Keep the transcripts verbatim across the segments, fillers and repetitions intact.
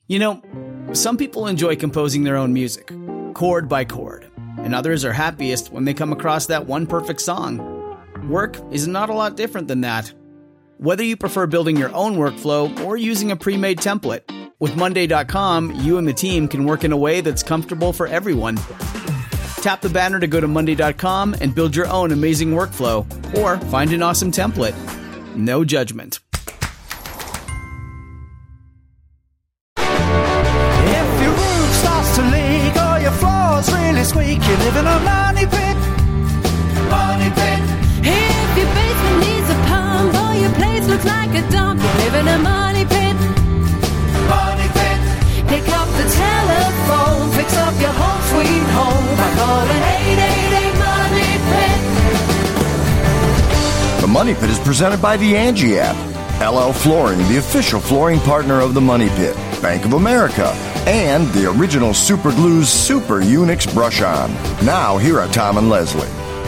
You know, some people enjoy composing their own music, chord by chord, and others are happiest when they come across that one perfect song. Work is not a lot different than that. Whether you prefer building your own workflow or using a pre-made template, with Monday dot com, you and the team can work in a way that's comfortable for everyone. Tap the banner to go to Monday dot com and build your own amazing workflow, or find an awesome template. No judgment. If your roof starts to leak or your floor's really squeak, you live in a money pit. Money pit. If your basement needs a pump or your place looks like a dump, you live in a money pit. Money pit. Pick up the telephone, fix up your home sweet home by calling eight eight eight money pit. The Money Pit is presented by the Angie app, L L Flooring, the official flooring partner of the Money Pit, Bank of America, and the original Super Glue's Super Unix Brush On. Now, here are Tom and Leslie.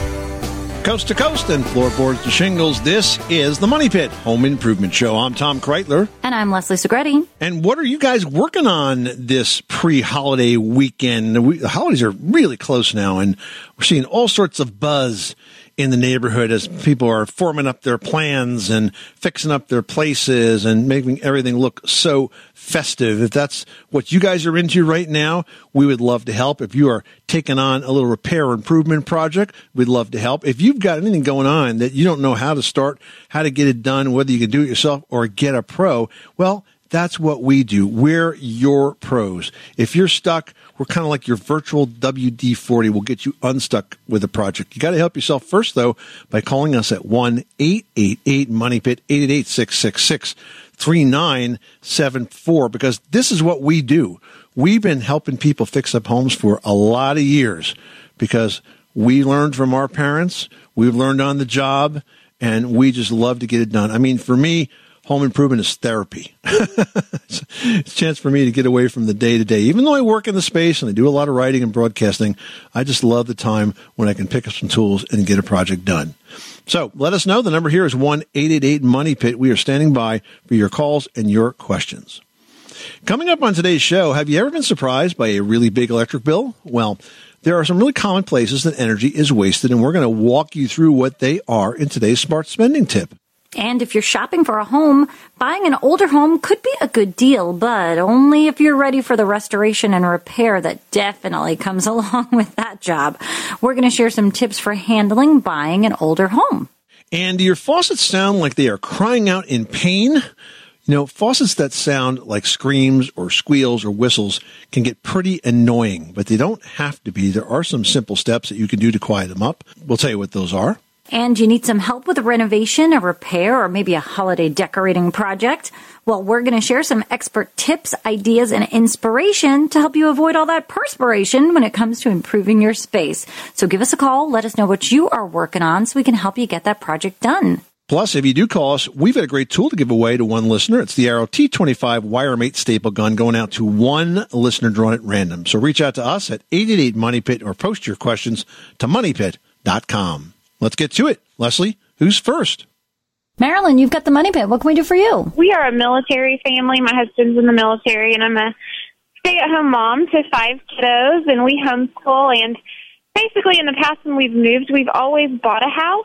Coast to coast and floorboards to shingles, this is the Money Pit Home Improvement Show. I'm Tom Kreitler. And I'm Leslie Segretti. And what are you guys working on this pre-holiday weekend? We, the holidays are really close now, and we're seeing all sorts of buzz in the neighborhood as people are forming up their plans and fixing up their places and making everything look so festive. If that's what you guys are into right now, we would love to help. If you are taking on a little repair or improvement project, we'd love to help. If you've got anything going on that you don't know how to start, how to get it done, whether you can do it yourself or get a pro, well, that's what we do. We're your pros. If you're stuck, we're kind of like your virtual W D forty. We'll get you unstuck with a project. You got to help yourself first, though, by calling us at one eight eight eight money pit, eight eight eight, six six six, three nine seven four, because this is what we do. We've been helping people fix up homes for a lot of years because we learned from our parents. We've learned on the job, and we just love to get it done. I mean, for me, home improvement is therapy. It's a chance for me to get away from the day-to-day. Even though I work in the space and I do a lot of writing and broadcasting, I just love the time when I can pick up some tools and get a project done. So let us know. The number here is one eight eight eight money pit. We are standing by for your calls and your questions. Coming up on today's show, have you ever been surprised by a really big electric bill? Well, there are some really common places that energy is wasted, and we're going to walk you through what they are in today's Smart Spending Tip. And if you're shopping for a home, buying an older home could be a good deal, but only if you're ready for the restoration and repair that definitely comes along with that job. We're going to share some tips for handling buying an older home. And do your faucets sound like they are crying out in pain? You know, faucets that sound like screams or squeals or whistles can get pretty annoying, but they don't have to be. There are some simple steps that you can do to quiet them up. We'll tell you what those are. And you need some help with a renovation, a repair, or maybe a holiday decorating project? Well, we're going to share some expert tips, ideas, and inspiration to help you avoid all that perspiration when it comes to improving your space. So give us a call. Let us know what you are working on so we can help you get that project done. Plus, if you do call us, we've got a great tool to give away to one listener. It's the Arrow T twenty-five WireMate staple gun going out to one listener drawn at random. So reach out to us at eight eight eight money pit or post your questions to money pit dot com. Let's get to it. Leslie, who's first? Marilyn, you've got the Money Pit. What can we do for you? We are a military family. My husband's in the military, and I'm a stay-at-home mom to five kiddos, and we homeschool. And basically, in the past when we've moved, we've always bought a house,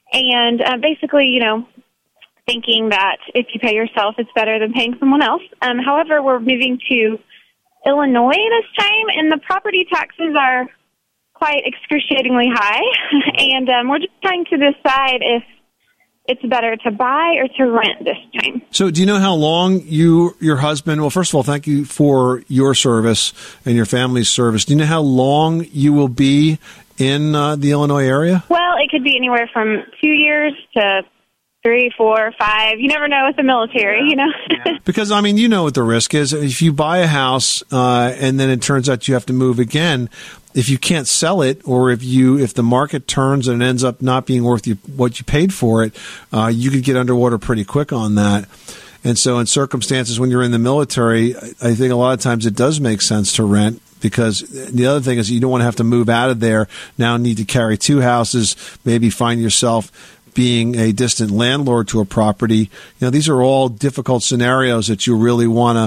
and uh, basically, you know, thinking that if you pay yourself, it's better than paying someone else. Um, however, we're moving to Illinois this time, and the property taxes are quite excruciatingly high, and um, we're just trying to decide if it's better to buy or to rent this time. So do you know how long you, your husband, well, first of all, thank you for your service and your family's service. Do you know how long you will be in uh, the Illinois area? Well, it could be anywhere from two years to three, four, five. You never know with the military, you know. Yeah. Because, I mean, you know what the risk is. If you buy a house uh, and then it turns out you have to move again, if you can't sell it, or if you if the market turns and it ends up not being worth you, what you paid for it, uh, you could get underwater pretty quick on that. And so in circumstances when you're in the military, I think a lot of times it does make sense to rent, because the other thing is you don't want to have to move out of there, now need to carry two houses, maybe find yourself being a distant landlord to a property. You know, these are all difficult scenarios that you really want to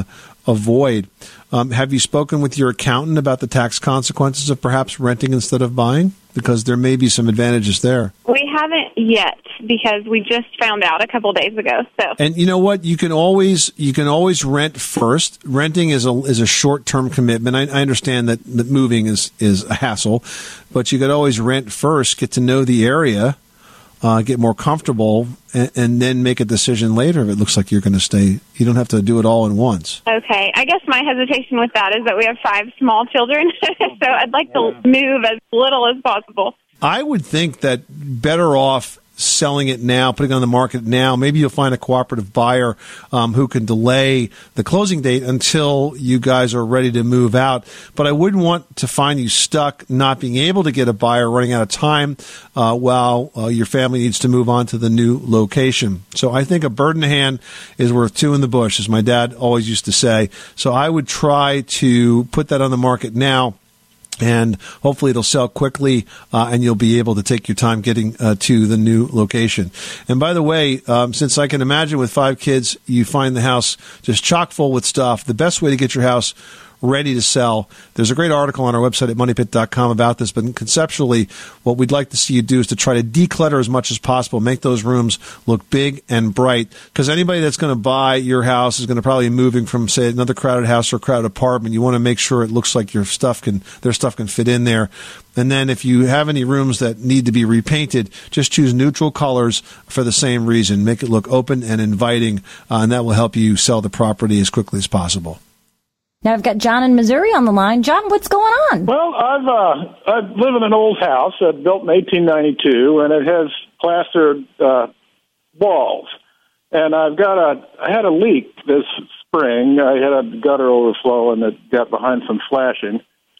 avoid. Um, have you spoken with your accountant about the tax consequences of perhaps renting instead of buying? Because there may be some advantages there. We haven't yet because we just found out a couple days ago. So, and you know what? You can always you can always rent first. Renting is a is a short term commitment. I, I understand that, that moving is is a hassle, but you could always rent first, get to know the area, uh, get more comfortable, and, and then make a decision later if it looks like you're going to stay. You don't have to do it all at once. Okay. I guess my hesitation with that is that we have five small children, so I'd like to move as little as possible. I would think that better off selling it now, putting it on the market now. Maybe you'll find a cooperative buyer um, who can delay the closing date until you guys are ready to move out. But I wouldn't want to find you stuck not being able to get a buyer, running out of time uh, while uh, your family needs to move on to the new location. So I think a bird in the hand is worth two in the bush, as my dad always used to say. So I would try to put that on the market now. And hopefully it'll sell quickly, uh, and you'll be able to take your time getting uh, to the new location. And by the way, um, since I can imagine with five kids, you find the house just chock full with stuff, the best way to get your house ready to sell. There's a great article on our website at money pit dot com about this, but conceptually, what we'd like to see you do is to try to declutter as much as possible, make those rooms look big and bright, because anybody that's going to buy your house is going to probably be moving from, say, another crowded house or a crowded apartment. You want to make sure it looks like your stuff can, their stuff can fit in there. And then if you have any rooms that need to be repainted, just choose neutral colors for the same reason. Make it look open and inviting, uh, and that will help you sell the property as quickly as possible. Now I've got John in Missouri on the line. John, what's going on? Well, I've uh, I live in an old house uh, built in eighteen ninety-two, and it has plastered uh, walls. And I've got a I had a leak this spring. I had a gutter overflow, and it got behind some flashing,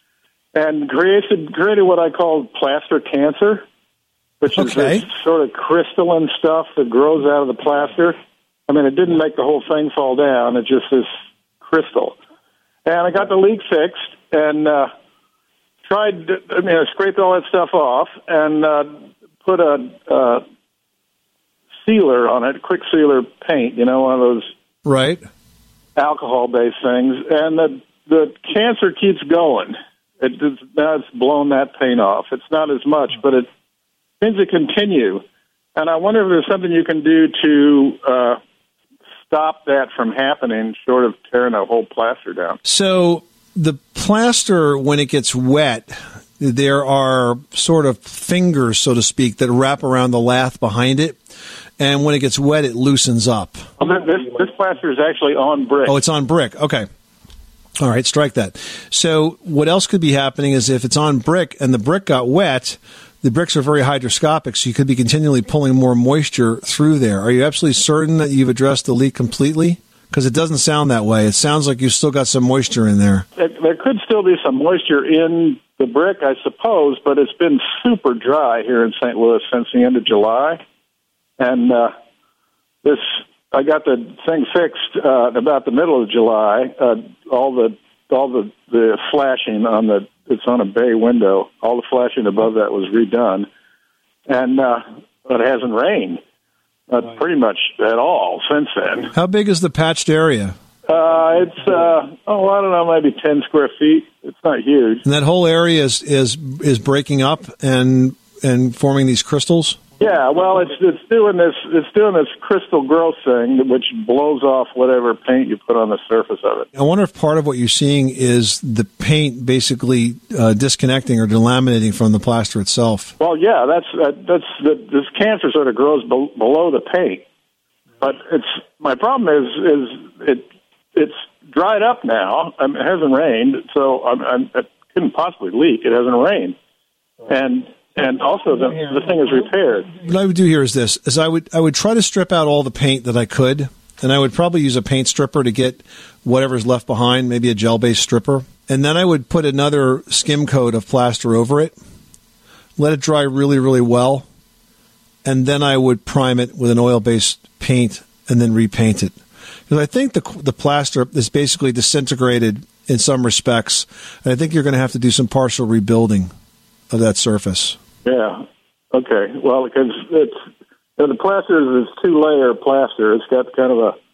and created created what I call plaster cancer, which is Okay. this sort of crystalline stuff that grows out of the plaster. I mean, it didn't make the whole thing fall down. It's just this crystal. And I got the leak fixed and uh, tried, to, I mean, I scraped all that stuff off and uh, put a uh, sealer on it, quick sealer paint, you know, one of those Right. alcohol-based things. And the, the cancer keeps going. It, it's, now it's blown that paint off. It's not as much, but it seems to continue. And I wonder if there's something you can do to uh, stop that from happening, short of tearing a whole plaster down. So the plaster, when it gets wet, there are sort of fingers, so to speak, that wrap around the lath behind it. And when it gets wet, it loosens up. Well, this, this plaster is actually on brick. Oh, it's on brick. Okay. All right, strike that. So what else could be happening is if it's on brick and the brick got wet, the bricks are very hydroscopic, so you could be continually pulling more moisture through there. Are you absolutely certain that you've addressed the leak completely? Because it doesn't sound that way. It sounds like you've still got some moisture in there. There, there could still be some moisture in the brick, I suppose, but it's been super dry here in Saint Louis since the end of July. And uh, this, I got the thing fixed uh, about the middle of July. Uh, all the all the, the flashing on the it's on a bay window. All the flashing above that was redone, and uh, it hasn't rained uh, pretty much at all since then. How big is the patched area? Uh, it's uh, oh, I don't know, maybe ten square feet. It's not huge. And that whole area is is is breaking up and and forming these crystals. Yeah, well, it's it's doing this it's doing this crystal growth thing, which blows off whatever paint you put on the surface of it. I wonder if part of what you're seeing is the paint basically uh, disconnecting or delaminating from the plaster itself. Well, yeah, that's uh, that's the, this cancer sort of grows be- below the paint, but it's my problem is is it it's dried up now. I mean, it hasn't rained, so I'm, I'm, it couldn't possibly leak. It hasn't rained, and. And also, the, the thing is repaired. What I would do here is this: is I would I would try to strip out all the paint that I could, and I would probably use a paint stripper to get whatever's left behind, maybe a gel-based stripper, and then I would put another skim coat of plaster over it, let it dry really, really well, and then I would prime it with an oil-based paint and then repaint it. Because I think the the plaster is basically disintegrated in some respects, and I think you're going to have to do some partial rebuilding of that surface. Yeah. Okay. Well, because it's you know, the plaster is this two-layer plaster. It's got kind of a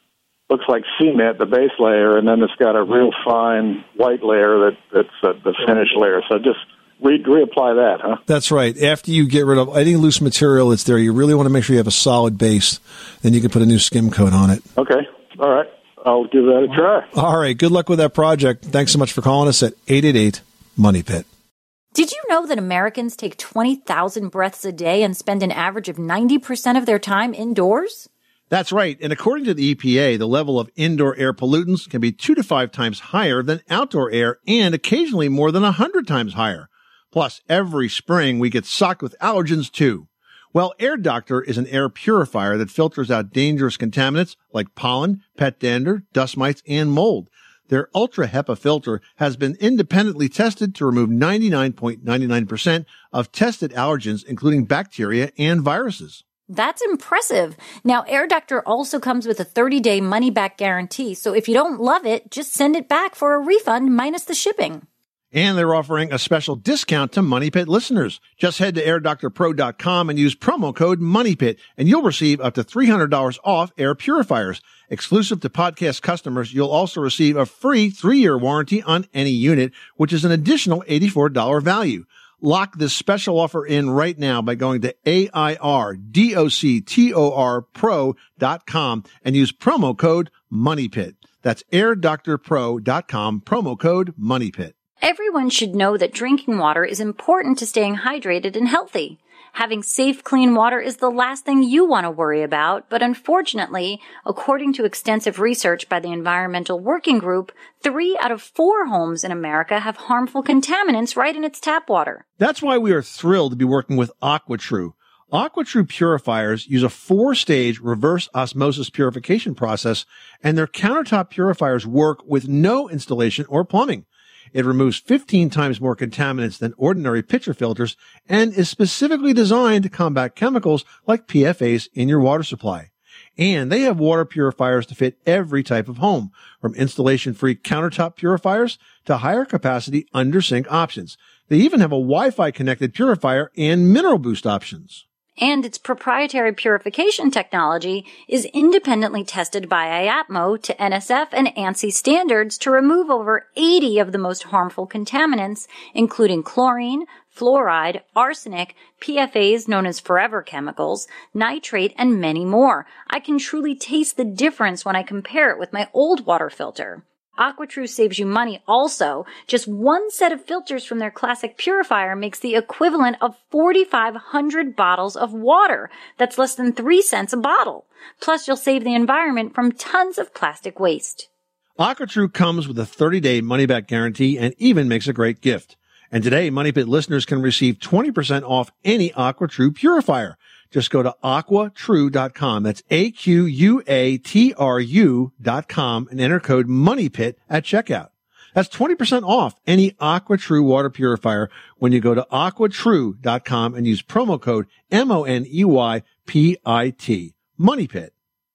looks like cement, the base layer, and then it's got a real fine white layer that that's uh, the finished layer. So just re- reapply that, huh? That's right. After you get rid of any loose material that's there, you really want to make sure you have a solid base. Then you can put a new skim coat on it. Okay. All right. I'll give that a try. All right. Good luck with that project. Thanks so much for calling us at eight eight eight, money pit. Did you know that Americans take twenty thousand breaths a day and spend an average of ninety percent of their time indoors? That's right. And according to the E P A, the level of indoor air pollutants can be two to five times higher than outdoor air and occasionally more than one hundred times higher. Plus, every spring we get socked with allergens too. Well, Air Doctor is an air purifier that filters out dangerous contaminants like pollen, pet dander, dust mites, and mold. Their Ultra HEPA filter has been independently tested to remove ninety-nine point nine nine percent of tested allergens, including bacteria and viruses. That's impressive. Now, Air Doctor also comes with a thirty-day money-back guarantee, so if you don't love it, just send it back for a refund minus the shipping. And they're offering a special discount to Money Pit listeners. Just head to air doctor pro dot com and use promo code MONEYPIT, and you'll receive up to three hundred dollars off air purifiers. Exclusive to podcast customers, you'll also receive a free three-year warranty on any unit, which is an additional eighty-four dollars value. Lock this special offer in right now by going to A I R D O C T O R pro dot com and use promo code MONEYPIT. That's air doctor pro dot com, promo code MONEYPIT. Everyone should know that drinking water is important to staying hydrated and healthy. Having safe, clean water is the last thing you want to worry about, but unfortunately, according to extensive research by the Environmental Working Group, three out of four homes in America have harmful contaminants right in its tap water. That's why we are thrilled to be working with AquaTrue. AquaTrue purifiers use a four-stage reverse osmosis purification process, and their countertop purifiers work with no installation or plumbing. It removes fifteen times more contaminants than ordinary pitcher filters and is specifically designed to combat chemicals like P F As in your water supply. And they have water purifiers to fit every type of home, from installation-free countertop purifiers to higher capacity under-sink options. They even have a Wi-Fi connected purifier and mineral boost options. And its proprietary purification technology is independently tested by I A P M O to N S F and ANSI standards to remove over eighty of the most harmful contaminants, including chlorine, fluoride, arsenic, P F As known as forever chemicals, nitrate, and many more. I can truly taste the difference when I compare it with my old water filter. AquaTrue saves you money also. Just one set of filters from their classic purifier makes the equivalent of forty-five hundred bottles of water. That's less than three cents a bottle. Plus, you'll save the environment from tons of plastic waste. AquaTrue comes with a thirty-day money-back guarantee and even makes a great gift. And today, Money Pit listeners can receive twenty percent off any AquaTrue purifier. Just go to aqua true dot com. That's A Q U A T R U dot com and enter code MONEYPIT at checkout. That's twenty percent off any AquaTrue water purifier when you go to aqua true dot com and use promo code M O N E Y P I T. MONEYPIT.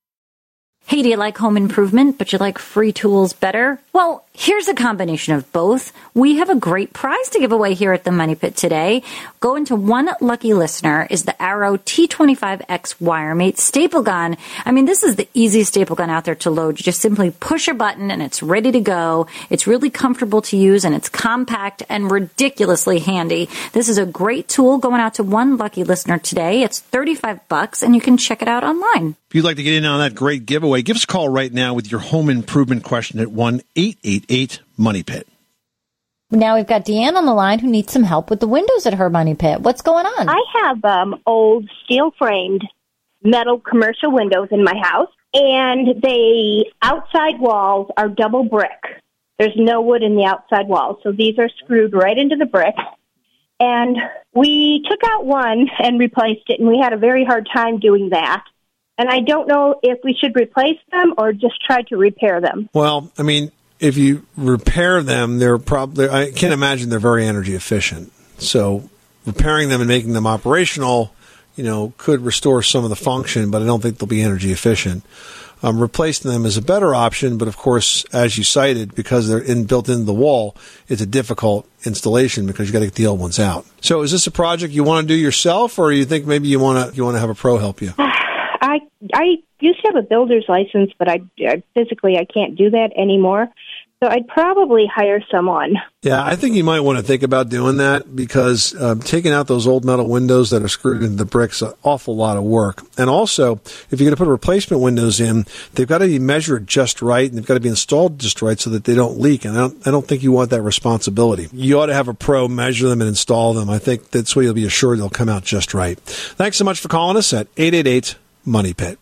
Hey, do you like home improvement, but you like free tools better? Well, here's a combination of both. We have a great prize to give away here at the Money Pit today. Going to one lucky listener is the Arrow T twenty-five X WireMate staple gun. I mean, this is the easiest staple gun out there to load. You just simply push a button and it's ready to go. It's really comfortable to use and it's compact and ridiculously handy. This is a great tool going out to one lucky listener today. It's thirty-five bucks and you can check it out online. If you'd like to get in on that great giveaway, give us a call right now with your home improvement question at one eight eight eight money pit. Now we've got Deanne on the line who needs some help with the windows at her Money Pit. What's going on? I have um, old steel-framed metal commercial windows in my house, and the outside walls are double brick. There's no wood in the outside walls, so these are screwed right into the brick. And we took out one and replaced it, and we had a very hard time doing that. And I don't know if we should replace them or just try to repair them. Well, I mean, if you repair them, they're probably, I can't imagine they're very energy efficient. So repairing them and making them operational, you know, could restore some of the function, but I don't think they'll be energy efficient. Um, replacing them is a better option, but of course, as you cited, because they're in, built into the wall, it's a difficult installation because you got to get the old ones out. So is this a project you want to do yourself, or you think maybe you want to you want to have a pro help you? I I used to have a builder's license, but I, I physically I can't do that anymore. So I'd probably hire someone. Yeah, I think you might want to think about doing that because uh, taking out those old metal windows that are screwed into the bricks is an awful lot of work. And also, if you're going to put replacement windows in, they've got to be measured just right and they've got to be installed just right so that they don't leak. And I don't, I don't think you want that responsibility. You ought to have a pro measure them and install them. I think that's where you'll be assured they'll come out just right. Thanks so much for calling us at eight eight eight, money pit.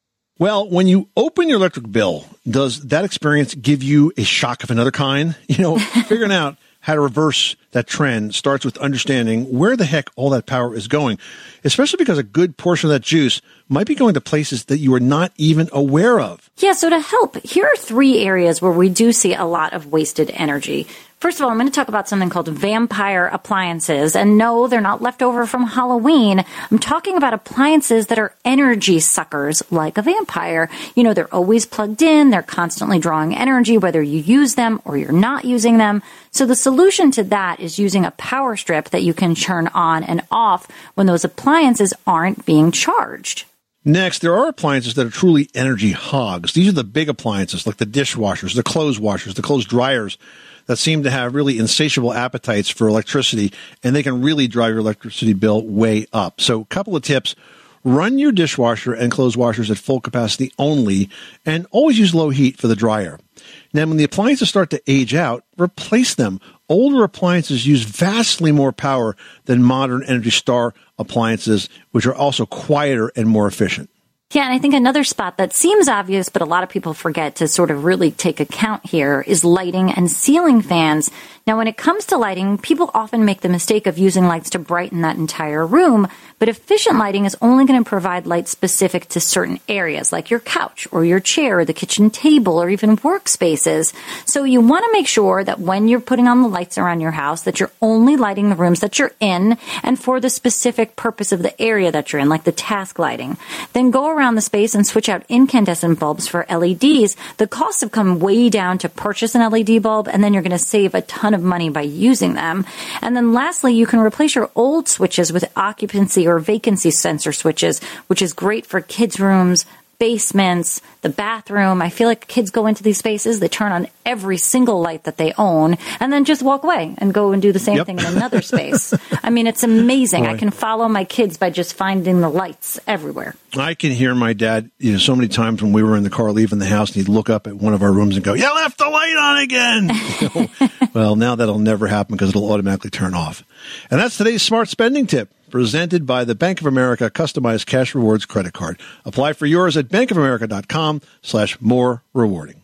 Well, when you open your electric bill, does that experience give you a shock of another kind? You know, figuring out how to reverse that trend starts with understanding where the heck all that power is going, especially because a good portion of that juice might be going to places that you are not even aware of. Yeah, so to help, here are three areas where we do see a lot of wasted energy. First of all, I'm going to talk about something called vampire appliances. And no, they're not left over from Halloween. I'm talking about appliances that are energy suckers like a vampire. You know, they're always plugged in. They're constantly drawing energy, whether you use them or you're not using them. So the solution to that is using a power strip that you can turn on and off when those appliances aren't being charged. Next, there are appliances that are truly energy hogs. These are the big appliances like the dishwashers, the clothes washers, the clothes dryers that seem to have really insatiable appetites for electricity, and they can really drive your electricity bill way up. So a couple of tips. Run your dishwasher and clothes washers at full capacity only, and always use low heat for the dryer. Then when the appliances start to age out, replace them. Older appliances use vastly more power than modern Energy Star appliances, which are also quieter and more efficient. Yeah, and I think another spot that seems obvious, but a lot of people forget to sort of really take account here is lighting and ceiling fans. Now, when it comes to lighting, people often make the mistake of using lights to brighten that entire room, but efficient lighting is only going to provide light specific to certain areas, like your couch or your chair or the kitchen table or even workspaces. So you want to make sure that when you're putting on the lights around your house, that you're only lighting the rooms that you're in and for the specific purpose of the area that you're in, like the task lighting. Then go around the space and switch out incandescent bulbs for L E Ds. The costs have come way down to purchase an L E D bulb, and then you're going to save a ton of money by using them. And then lastly, you can replace your old switches with occupancy or vacancy sensor switches, which is great for kids' rooms, basements, the bathroom. I feel like kids go into these spaces, they turn on every single light that they own, and then just walk away and go and do the same Yep. thing in another space. I mean, it's amazing. Boy. I can follow my kids by just finding the lights everywhere. I can hear my dad, you know, so many times when we were in the car leaving the house, and he'd look up at one of our rooms and go, "You left the light on again." You know? Well, now that'll never happen because it'll automatically turn off. And that's today's smart spending tip, presented by the Bank of America Customized Cash Rewards Credit Card. Apply for yours at bankofamerica.com slash more rewarding.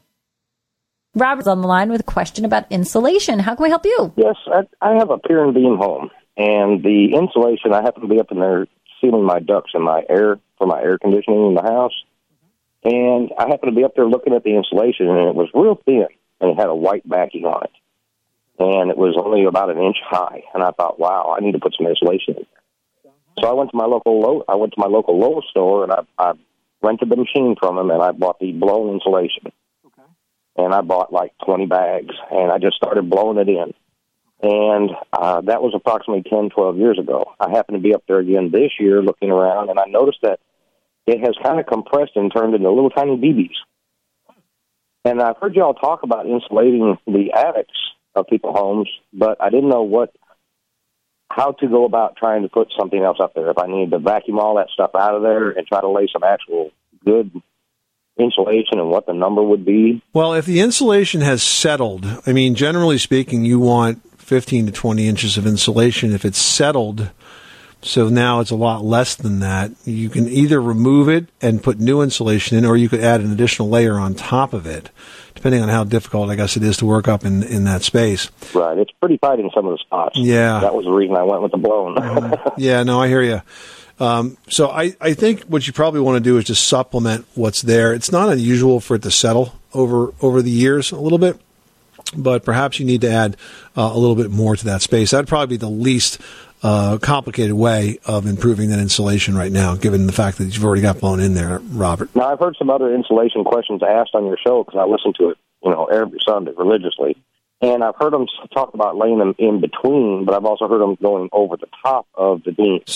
Robert's on the line with a question about insulation. How can we help you? Yes, I, I have a pier and beam home, and the insulation, I happen to be up in there sealing my ducts and my air for my air conditioning in the house, and I happen to be up there looking at the insulation, and it was real thin, and it had a white backing on it, and it was only about an inch high, and I thought, wow, I need to put some insulation in there. So I went to my local Lowe's, I went to my local Lowe's store, and I, I rented the machine from them, and I bought the blown insulation. And I bought like twenty bags, and I just started blowing it in. And uh, that was approximately ten, twelve years ago. I happened to be up there again this year looking around, and I noticed that it has kind of compressed and turned into little tiny B Bs. And I've heard y'all talk about insulating the attics of people's homes, but I didn't know what, how to go about trying to put something else up there. If I needed to vacuum all that stuff out of there and try to lay some actual good insulation and what the number would be. Well, if the insulation has settled, I mean, generally speaking, you want fifteen to twenty inches of insulation. If it's settled, so now it's a lot less than that, you can either remove it and put new insulation in, or you could add an additional layer on top of it, depending on how difficult, I guess, it is to work up in, in that space. Right. It's pretty tight in some of the spots. Yeah. That was the reason I went with the blown. uh, yeah, no, I hear you. Um, so I, I think what you probably want to do is just supplement what's there. It's not unusual for it to settle over over the years a little bit, but perhaps you need to add uh, a little bit more to that space. That'd probably be the least uh, complicated way of improving that insulation right now, given the fact that you've already got blown in there, Robert. Now, I've heard some other insulation questions asked on your show because I listen to it, you know, every Sunday religiously. And I've heard them talk about laying them in between, but I've also heard them going over the top of the beam. So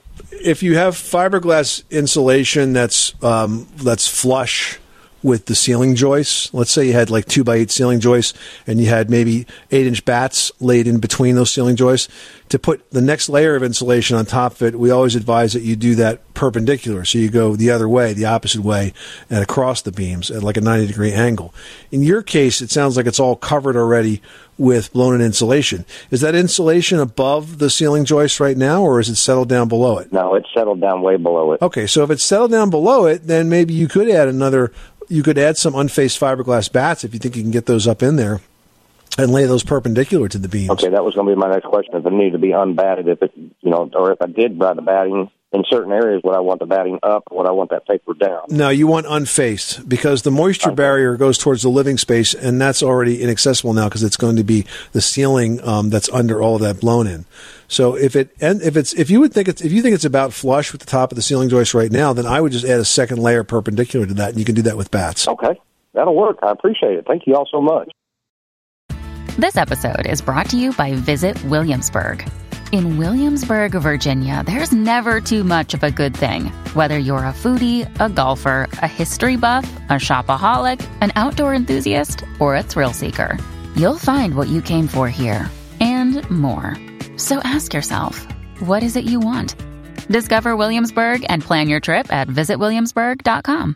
if you have fiberglass insulation that's um, that's flush with the ceiling joists, let's say you had like two by eight ceiling joists and you had maybe eight inch bats laid in between those ceiling joists, to put the next layer of insulation on top of it, we always advise that you do that perpendicular. So you go the other way, the opposite way, and across the beams at like a ninety degree angle. In your case, it sounds like it's all covered already with blown-in insulation. Is that insulation above the ceiling joist right now, or is it settled down below it? No, it's settled down way below it. Okay, so if it's settled down below it, then maybe you could add another, you could add some unfaced fiberglass bats if you think you can get those up in there and lay those perpendicular to the beams. Okay, that was going to be my next question. If it needed to be unbatted, if it, you know, or if I did buy the batting in certain areas, would I want the batting up or would I want that paper down? No, you want unfaced, because the moisture okay. barrier goes towards the living space, and that's already inaccessible now because it's going to be the ceiling um, that's under all of that blown in. So if it and if it's if you would think it's if you think it's about flush with the top of the ceiling joist right now, then I would just add a second layer perpendicular to that, and you can do that with bats. Okay, that'll work. I appreciate it. Thank you all so much. This episode is brought to you by Visit Williamsburg. In Williamsburg, Virginia, there's never too much of a good thing. Whether you're a foodie, a golfer, a history buff, a shopaholic, an outdoor enthusiast, or a thrill seeker, you'll find what you came for here and more. So ask yourself, what is it you want? Discover Williamsburg and plan your trip at visit williamsburg dot com.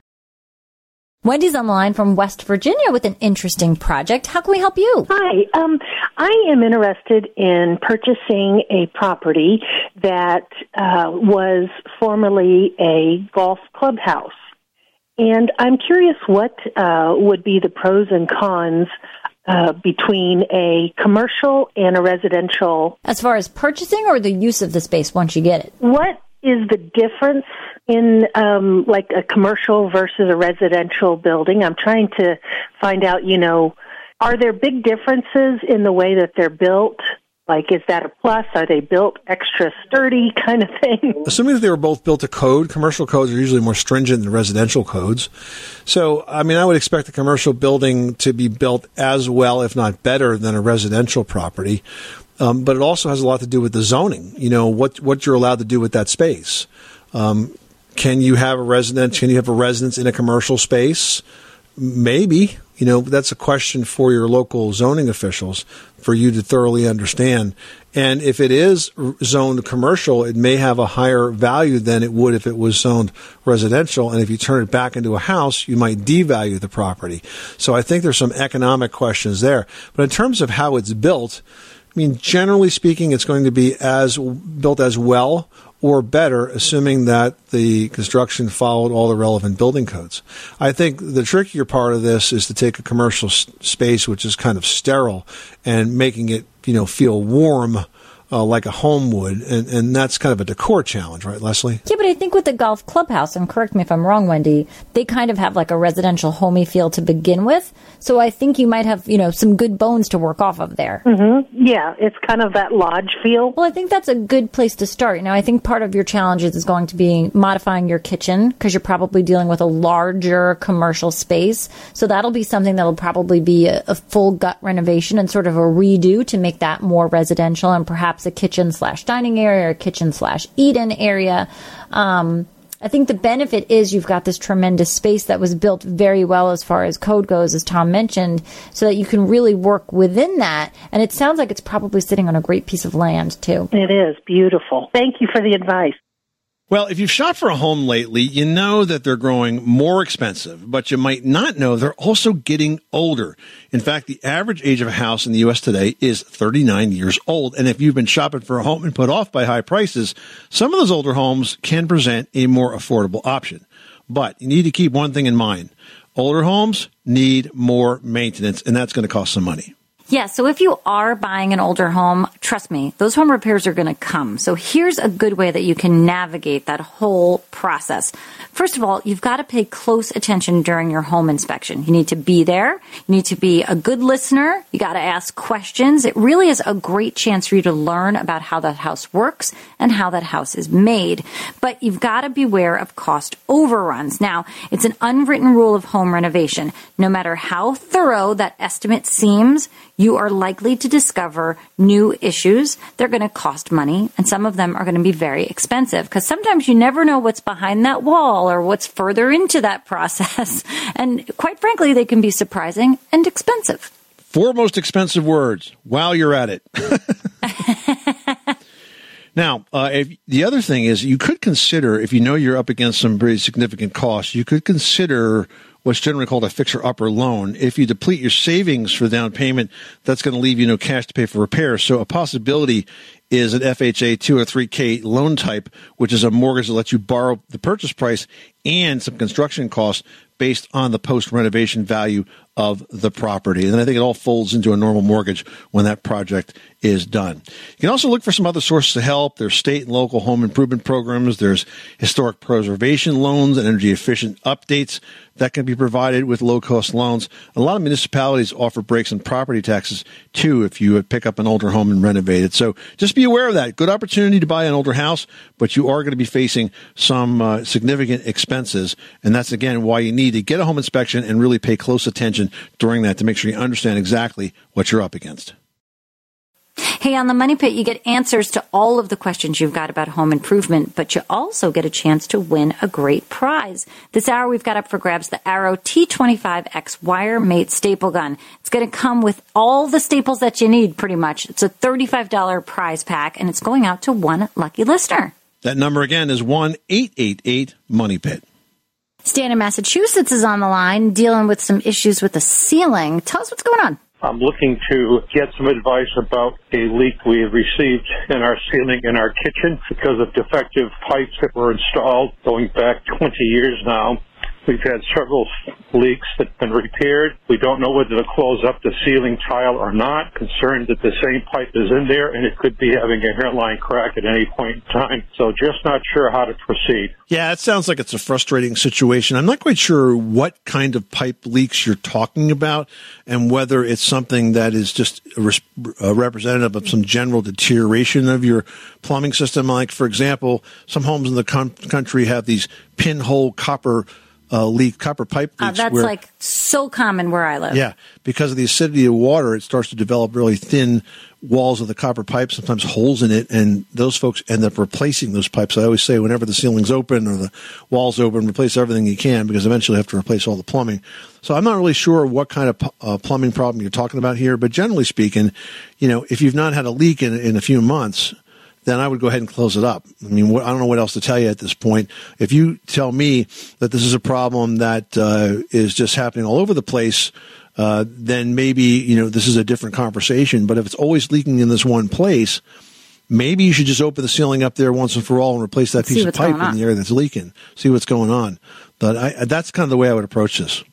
Wendy's on the line from West Virginia with an interesting project. How can we help you? Hi. Um, I am interested in purchasing a property that uh, was formerly a golf clubhouse. And I'm curious what uh, would be the pros and cons uh, between a commercial and a residential. As far as purchasing or the use of the space once you get it? What is the difference in um, like a commercial versus a residential building? I'm trying to find out, you know, are there big differences in the way that they're built? Like, is that a plus? Are they built extra sturdy kind of thing? Assuming that they were both built to code, commercial codes are usually more stringent than residential codes. So, I mean, I would expect a commercial building to be built as well, if not better, than a residential property. Um, but it also has a lot to do with the zoning, you know, what what you're allowed to do with that space. Um, can you have a residence? Can you have a residence in a commercial space? Maybe. You know, that's a question for your local zoning officials for you to thoroughly understand. And if it is zoned commercial, it may have a higher value than it would if it was zoned residential. And if you turn it back into a house, you might devalue the property. So I think there's some economic questions there. But in terms of how it's built, I mean, generally speaking, it's going to be as built as well or better, assuming that the construction followed all the relevant building codes. I think the trickier part of this is to take a commercial s- space, which is kind of sterile, and making it, you know, feel warm uh, like a home would, and, and that's kind of a decor challenge, right, Leslie? Yeah, but I think with the golf clubhouse, and correct me if I'm wrong, Wendy, they kind of have like a residential homey feel to begin with. So I think you might have, you know, some good bones to work off of there. Mm-hmm. Yeah, it's kind of that lodge feel. Well, I think that's a good place to start. Now, I think part of your challenges is going to be modifying your kitchen because you're probably dealing with a larger commercial space. So that'll be something that'll probably be a, a full gut renovation and sort of a redo to make that more residential, and perhaps a kitchen slash dining area or kitchen slash eat-in area. Um, I think the benefit is you've got this tremendous space that was built very well as far as code goes, as Tom mentioned, so that you can really work within that. And it sounds like it's probably sitting on a great piece of land, too. It is beautiful. Thank you for the advice. Well, if you've shopped for a home lately, you know that they're growing more expensive, but you might not know they're also getting older. In fact, the average age of a house in the U S today is thirty-nine years old. And if you've been shopping for a home and put off by high prices, some of those older homes can present a more affordable option. But you need to keep one thing in mind. Older homes need more maintenance, and that's going to cost some money. Yeah, so if you are buying an older home, trust me, those home repairs are going to come. So here's a good way that you can navigate that whole process. First of all, you've got to pay close attention during your home inspection. You need to be there. You need to be a good listener. You got to ask questions. It really is a great chance for you to learn about how that house works and how that house is made. But you've got to beware of cost overruns. Now, it's an unwritten rule of home renovation. No matter how thorough that estimate seems, you are likely to discover new issues. They're going to cost money, and some of them are going to be very expensive because sometimes you never know what's behind that wall or what's further into that process. And quite frankly, they can be surprising and expensive. Four most expensive words while you're at it. Now, uh, if, the other thing is you could consider, if you know you're up against some pretty significant costs, you could consider what's generally called a fixer-upper loan. If you deplete your savings for down payment, that's going to leave you no cash to pay for repairs. So a possibility is an F H A two or three K loan type, which is a mortgage that lets you borrow the purchase price and some construction costs based on the post-renovation value of the property. And then I think it all folds into a normal mortgage when that project is done. You can also look for some other sources of help. There's state and local home improvement programs. There's historic preservation loans and energy efficient updates that can be provided with low-cost loans. A lot of municipalities offer breaks in property taxes, too, if you pick up an older home and renovate it. So just be aware of that. Good opportunity to buy an older house, but you are going to be facing some uh, significant expenses. And that's, again, why you need to get a home inspection and really pay close attention during that to make sure you understand exactly what you're up against. Hey, on the Money Pit, you get answers to all of the questions you've got about home improvement, but you also get a chance to win a great prize. This hour, we've got up for grabs the Arrow T twenty-five X Wire Mate Staple Gun. It's going to come with all the staples that you need, pretty much. It's a thirty-five dollars prize pack, and it's going out to one lucky listener. That number again is one eight eight eight Money Pit. Stan in Massachusetts is on the line, dealing with some issues with the ceiling. Tell us what's going on. I'm looking to get some advice about a leak we have received in our ceiling in our kitchen because of defective pipes that were installed going back twenty years now. We've had several leaks that have been repaired. We don't know whether to close up the ceiling tile or not, concerned that the same pipe is in there and it could be having a hairline crack at any point in time. So just not sure how to proceed. Yeah, it sounds like it's a frustrating situation. I'm not quite sure what kind of pipe leaks you're talking about and whether it's something that is just a representative of some general deterioration of your plumbing system. Like, for example, some homes in the con- country have these pinhole copper Uh, leak, copper pipe leaks. Uh, that's where, like so common where I live. Yeah, because of the acidity of water, it starts to develop really thin walls of the copper pipe, sometimes holes in it, and those folks end up replacing those pipes. I always say whenever the ceiling's open or the wall's open, replace everything you can because eventually you have to replace all the plumbing. So I'm not really sure what kind of uh, plumbing problem you're talking about here, but generally speaking, you know, if you've not had a leak in, in a few months, then I would go ahead and close it up. I mean, what, I don't know what else to tell you at this point. If you tell me that this is a problem that uh, is just happening all over the place, uh, then maybe, you know, this is a different conversation. But if it's always leaking in this one place, maybe you should just open the ceiling up there once and for all and replace that piece of pipe in the area that's leaking. See what's going on. But I, that's kind of the way I would approach this.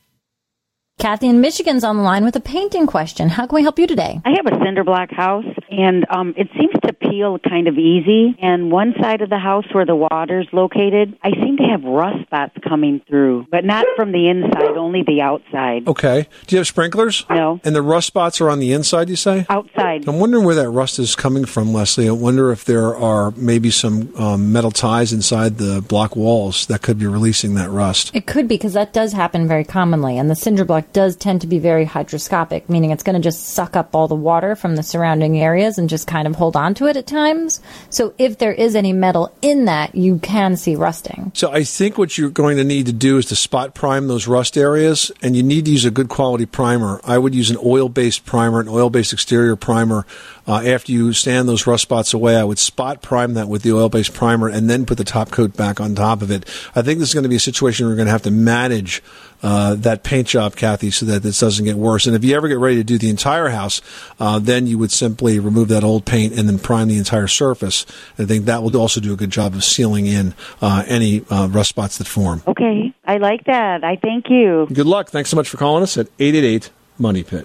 Kathy in Michigan's on the line with a painting question. How can we help you today? I have a cinder block house, and um, it seems to peel kind of easy. And one side of the house where the water's located, I seem to have rust spots coming through, but not from the inside, only the outside. Okay. Do you have sprinklers? No. And the rust spots are on the inside, you say? Outside. I'm wondering where that rust is coming from, Leslie. I wonder if there are maybe some um, metal ties inside the block walls that could be releasing that rust. It could be, because that does happen very commonly, and the cinder block does tend to be very hydroscopic, meaning it's going to just suck up all the water from the surrounding areas and just kind of hold on to it at times. So if there is any metal in that, you can see rusting. So I think what you're going to need to do is to spot prime those rust areas, and you need to use a good quality primer. I would use an oil-based primer, an oil-based exterior primer. Uh, after you sand those rust spots away, I would spot prime that with the oil-based primer and then put the top coat back on top of it. I think this is going to be a situation where we're going to have to manage uh, that paint job, Kathy, so that this doesn't get worse. And if you ever get ready to do the entire house, uh, then you would simply remove that old paint and then prime the entire surface. And I think that will also do a good job of sealing in uh, any uh, rust spots that form. Okay, I like that. I thank you. Good luck. Thanks so much for calling us at eight eight eight Money Pit.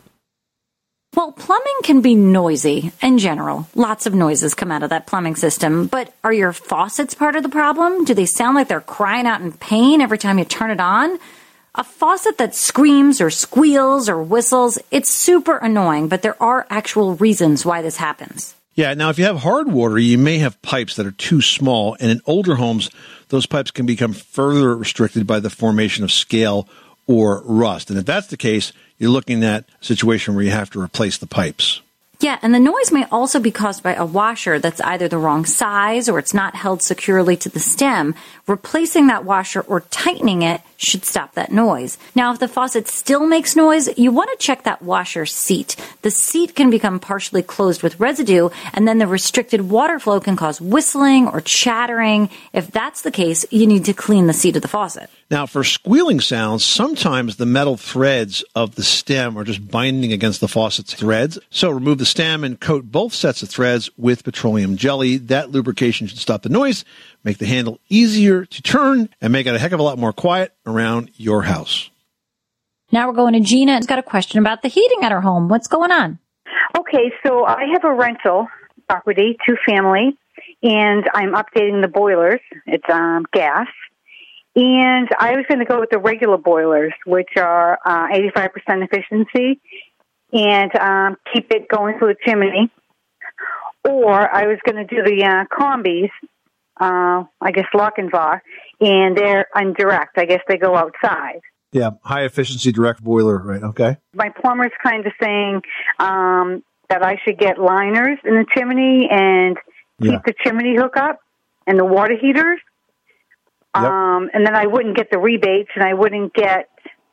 Well, plumbing can be noisy in general. Lots of noises come out of that plumbing system. But are your faucets part of the problem? Do they sound like they're crying out in pain every time you turn it on? A faucet that screams or squeals or whistles, it's super annoying, but there are actual reasons why this happens. Yeah, now if you have hard water, you may have pipes that are too small, and in older homes, those pipes can become further restricted by the formation of scale or rust. And if that's the case, you're looking at a situation where you have to replace the pipes. Yeah, and the noise may also be caused by a washer that's either the wrong size or it's not held securely to the stem. Replacing that washer or tightening it should stop that noise. Now, if the faucet still makes noise, you want to check that washer seat. The seat can become partially closed with residue, and then the restricted water flow can cause whistling or chattering. If that's the case, you need to clean the seat of the faucet. Now, for squealing sounds, sometimes the metal threads of the stem are just binding against the faucet's threads. So remove the stem and coat both sets of threads with petroleum jelly. That lubrication should stop the noise, make the handle easier to turn, and make it a heck of a lot more quiet around your house. Now we're going to Gina. Who's got a question about the heating at her home. What's going on? Okay, so I have a rental property, two family, and I'm updating the boilers. It's um, gas. And I was going to go with the regular boilers, which are uh, eighty-five percent efficiency, and um, keep it going through the chimney. Or I was going to do the uh, combis, uh, I guess Lochinvar, and they're indirect. I guess they go outside. Yeah, high efficiency direct boiler, right? Okay. My plumber's kind of saying um, that I should get liners in the chimney and keep Yeah. the chimney hook up and the water heaters. Yep. Um, and then I wouldn't get the rebates, and I wouldn't get,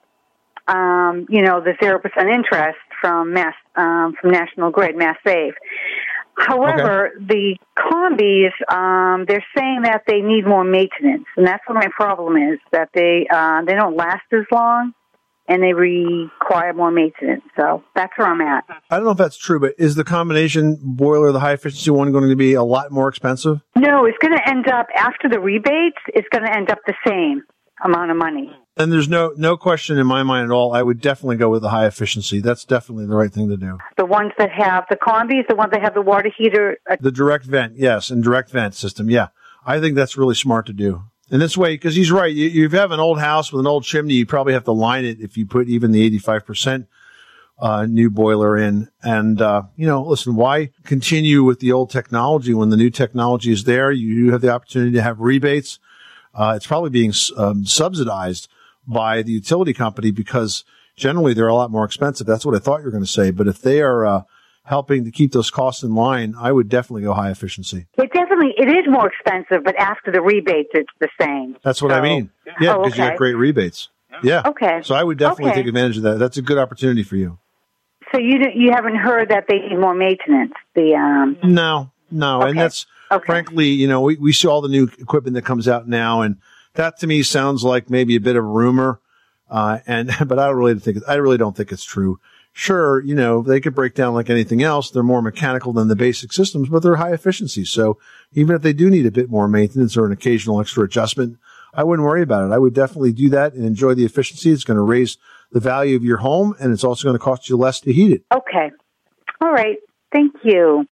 um, you know, the zero percent interest from Mass um, from National Grid, Mass Save. However, okay. the combis, um, they're saying that they need more maintenance, and that's what my problem is. That they uh, they don't last as long, and they require more maintenance. So that's where I'm at. I don't know if that's true, but is the combination boiler, the high efficiency one, going to be a lot more expensive? No, it's going to end up, after the rebates, it's going to end up the same amount of money. And there's no no question in my mind at all. I would definitely go with the high efficiency. That's definitely the right thing to do. The ones that have the combis, the ones that have the water heater. Uh, the direct vent, yes, and direct vent system, yeah. I think that's really smart to do. And this way, because he's right, you, you have an old house with an old chimney, you probably have to line it if you put even the eighty-five percent uh, new boiler in. And, uh, you know, listen, why continue with the old technology when the new technology is there? You have the opportunity to have rebates. Uh, it's probably being um, subsidized by the utility company because generally they're a lot more expensive. That's what I thought you were going to say. But if they are uh, helping to keep those costs in line, I would definitely go high efficiency. It definitely, it is more expensive, but after the rebates, it's the same. That's what so, I mean. Yeah, oh, because okay. you have great rebates. Yeah. Okay. So I would definitely okay. take advantage of that. That's a good opportunity for you. So you you haven't heard that they need more maintenance? The um. No, no, okay. and that's okay. frankly, you know, we we see all the new equipment that comes out now, and that to me sounds like maybe a bit of a rumor. Uh, and but I don't really think I really don't think it's true. Sure, you know, they could break down like anything else. They're more mechanical than the basic systems, but they're high efficiency. So even if they do need a bit more maintenance or an occasional extra adjustment, I wouldn't worry about it. I would definitely do that and enjoy the efficiency. It's going to raise the value of your home, and it's also going to cost you less to heat it. Okay. All right. Thank you.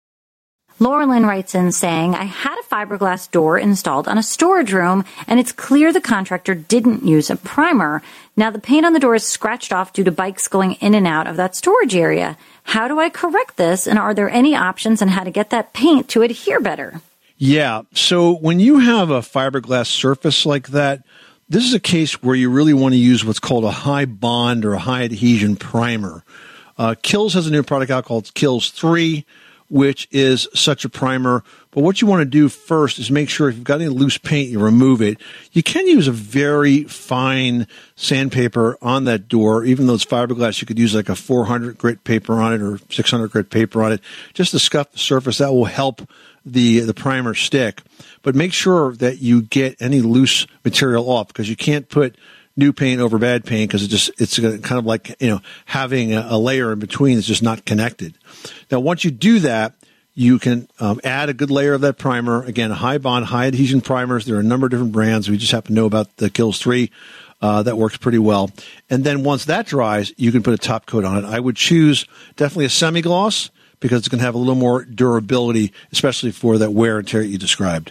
Laura Lynn writes in saying, I had a fiberglass door installed on a storage room, and it's clear the contractor didn't use a primer. Now the paint on the door is scratched off due to bikes going in and out of that storage area. How do I correct this, and are there any options on how to get that paint to adhere better? Yeah, so when you have a fiberglass surface like that, this is a case where you really want to use what's called a high bond or a high adhesion primer. Uh, Kills has a new product out called Kills three, which is such a primer. But what you want to do first is make sure if you've got any loose paint, you remove it. You can use a very fine sandpaper on that door. Even though it's fiberglass, you could use like a four hundred grit paper on it or six hundred grit paper on it just to scuff the surface. That will help the the primer stick. But make sure that you get any loose material off, because you can't put new paint over bad paint, because it just it's kind of like, you know, having a, a layer in between that's just not connected. Now, once you do that, you can um, add a good layer of that primer. Again, high bond, high adhesion primers. There are a number of different brands. We just happen to know about the Kills three. Uh, that works pretty well. And then once that dries, you can put a top coat on it. I would choose definitely a semi-gloss, because it's going to have a little more durability, especially for that wear and tear you described.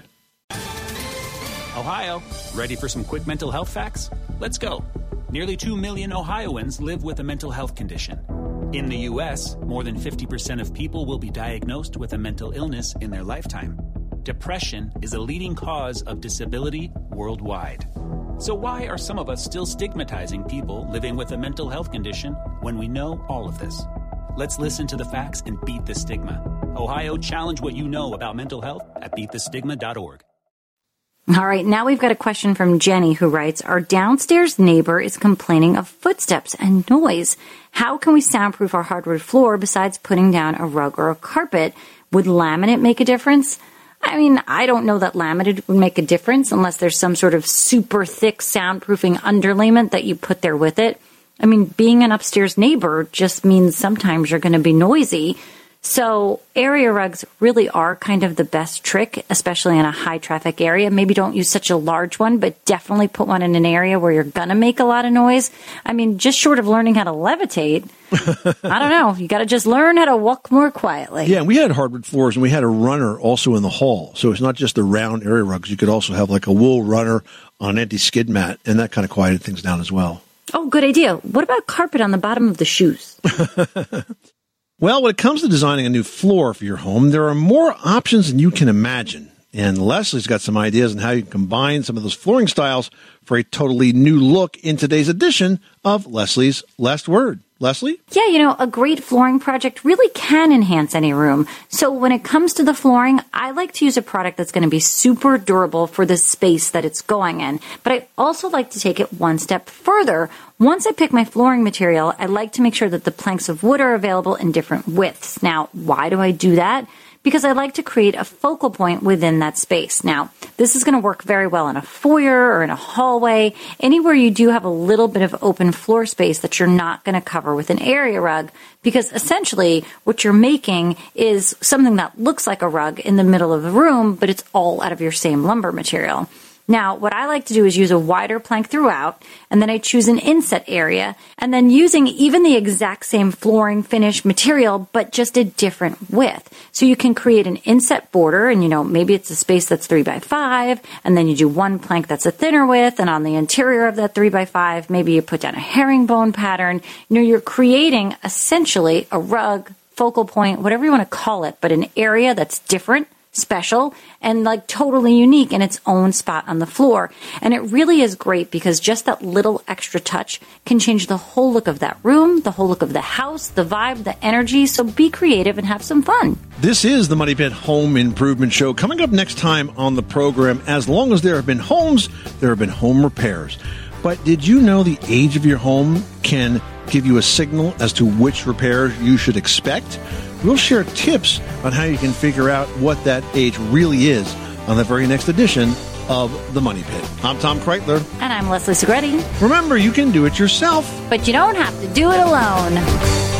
Ohio, ready for some quick mental health facts? Let's go. Nearly two million Ohioans live with a mental health condition. In the U S, more than fifty percent of people will be diagnosed with a mental illness in their lifetime. Depression is a leading cause of disability worldwide. So why are some of us still stigmatizing people living with a mental health condition when we know all of this? Let's listen to the facts and beat the stigma. Ohio, challenge what you know about mental health at beat the stigma dot org. All right, now we've got a question from Jenny who writes, our downstairs neighbor is complaining of footsteps and noise. How can we soundproof our hardwood floor besides putting down a rug or a carpet? Would laminate make a difference? I mean, I don't know that laminate would make a difference unless there's some sort of super thick soundproofing underlayment that you put there with it. I mean, being an upstairs neighbor just means sometimes you're going to be noisy. So area rugs really are kind of the best trick, especially in a high traffic area. Maybe don't use such a large one, but definitely put one in an area where you're going to make a lot of noise. I mean, just short of learning how to levitate, I don't know. You got to just learn how to walk more quietly. Yeah, we had hardwood floors and we had a runner also in the hall. So it's not just the round area rugs. You could also have like a wool runner on an anti-skid mat, and that kind of quieted things down as well. Oh, good idea. What about carpet on the bottom of the shoes? Well, when it comes to designing a new floor for your home, there are more options than you can imagine. And Leslie's got some ideas on how you can combine some of those flooring styles for a totally new look in today's edition of Leslie's Last Word. Leslie? Yeah, you know, a great flooring project really can enhance any room. So when it comes to the flooring, I like to use a product that's going to be super durable for the space that it's going in. But I also like to take it one step further. Once I pick my flooring material, I like to make sure that the planks of wood are available in different widths. Now, why do I do that? Because I like to create a focal point within that space. Now, this is going to work very well in a foyer or in a hallway, anywhere you do have a little bit of open floor space that you're not going to cover with an area rug, because essentially what you're making is something that looks like a rug in the middle of the room, but it's all out of your same lumber material. Now, what I like to do is use a wider plank throughout, and then I choose an inset area, and then using even the exact same flooring finish material, but just a different width. So you can create an inset border, and you know, maybe it's a space that's three by five, and then you do one plank that's a thinner width, and on the interior of that three by five, maybe you put down a herringbone pattern. You know, you're creating essentially a rug, focal point, whatever you want to call it, but an area that's different, special, and like totally unique in its own spot on the floor. And it really is great because just that little extra touch can change the whole look of that room, the whole look of the house, the vibe, the energy. So be creative and have some fun. This is the Money Pit Home Improvement Show. Coming up next time on the program, as long as there have been homes, there have been home repairs. But did you know the age of your home can give you a signal as to which repairs you should expect? We'll share tips on how you can figure out what that age really is on the very next edition of The Money Pit. I'm Tom Kreitler. And I'm Leslie Segretti. Remember, you can do it yourself, but you don't have to do it alone.